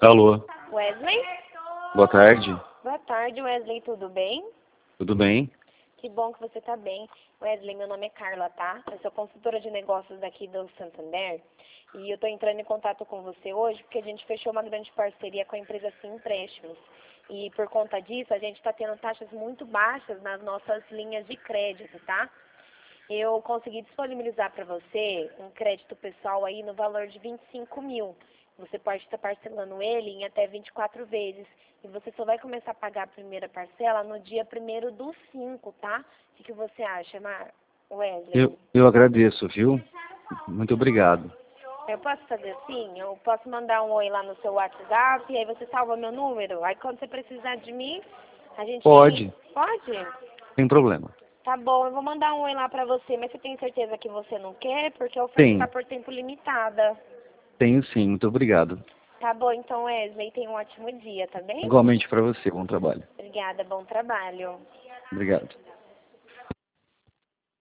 Alô, Wesley? boa tarde. Boa tarde, Wesley, tudo bem? Tudo bem? Que bom que você está bem. Wesley, meu nome é Carla, tá? Eu sou consultora de negócios daqui do Santander e eu estou entrando em contato com você hoje porque a gente fechou uma grande parceria com a empresa Sim Empréstimos. E por conta disso, a gente está tendo taxas muito baixas nas nossas linhas de crédito, tá? Eu consegui disponibilizar para você um crédito pessoal aí no valor de 25 mil. Você pode estar parcelando ele em até 24 vezes. E você só vai começar a pagar a primeira parcela no dia 1º do 5, tá? O que você acha, Wesley? Eu agradeço, viu? Muito obrigado. Eu posso fazer assim? Eu posso mandar um oi lá no seu WhatsApp, e aí você salva meu número. Aí quando você precisar de mim, a gente... Pode, Pode? sem problema. Tá bom, eu vou mandar um oi lá pra você, mas você tem certeza que você não quer? Porque a oferta tá Tenho, por tempo limitada. tenho sim, muito obrigado. Tá bom, então, Wesley, tenha um ótimo dia, tá bem? Igualmente para você, bom trabalho. Obrigada, bom trabalho. Obrigado.